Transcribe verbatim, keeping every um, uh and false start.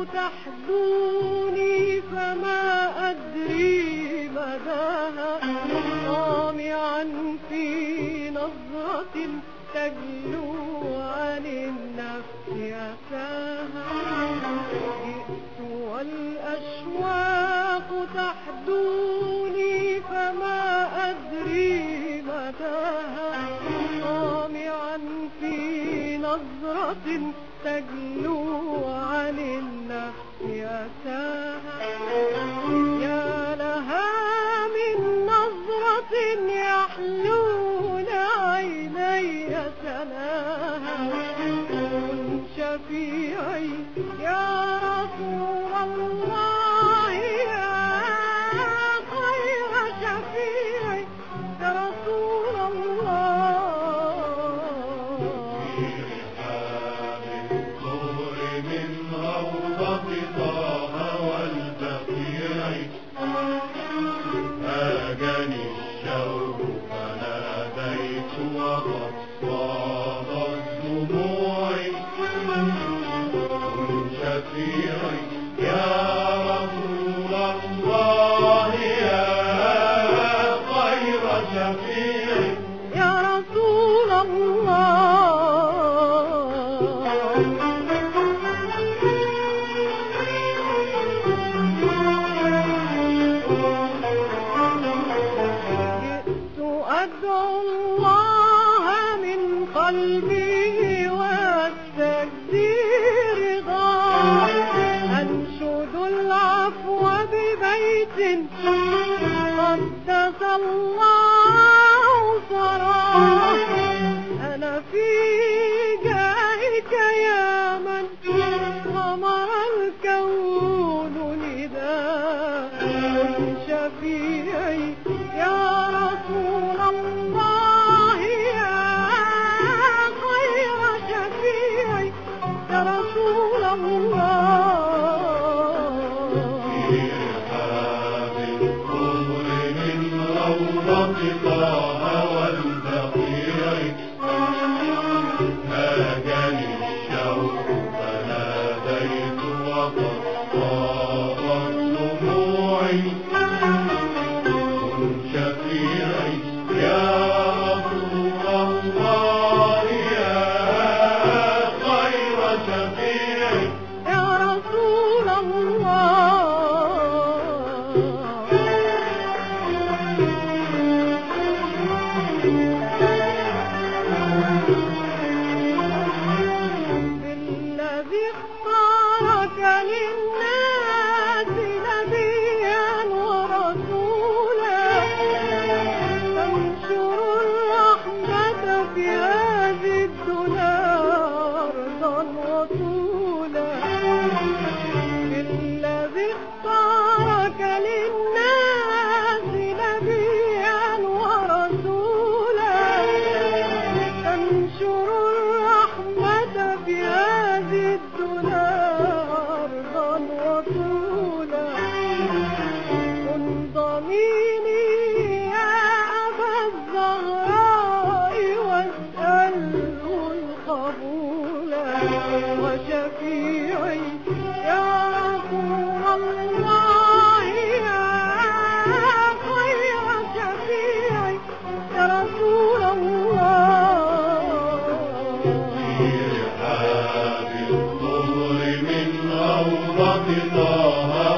تحدوني فما أدري مداها، طامعا في نظرة تجلو عن النفس أساها. جئت والأشواق تحدوني فما أدري مداها، طامعا في نظرة تجلو عن النفس أساها. يا لها من نظرة يحلون عيني سناها. كن شفيعي يا رسول الله، يا خير شفيعي يا رسول الله. من روضة طه والبقيع هاجني الشوق فناديت وقد فاضت دموعي. كن شفيعي يا رسول الله، يا خير شفيعي يا رسول الله. أدعو الله من قلبي واستجدي رضاه، أنشد العفو ببيت قدس الله ثراه. أنا في جاهك يا من غمر الكون نداء. كن شفيعي يا رسول الله، يا خير شفيعي يا رسول الله. في رحاب الطهر من روضة طه والبقيع هاجني الشوق فناديت وقد فاضت دموعي. كن شفيعي يا رسول الله، يا خير شفيعي يا رسول الله. بالذي اختارك للناس نبيا ورسولا، تنشر الرحمة في هذه الدنيا أرضا وطولا. بالذي اختارك للناس نبيا ورسولا، تنشر الرحمة في هذه الدنيا أرضا وطولا. كن ضميني يا أبا الزهراء واسأله القبول، وشفيعي يا رسول الله، يا خير شفيعي يا رسول الله. في رحاب الطهر من روضة طه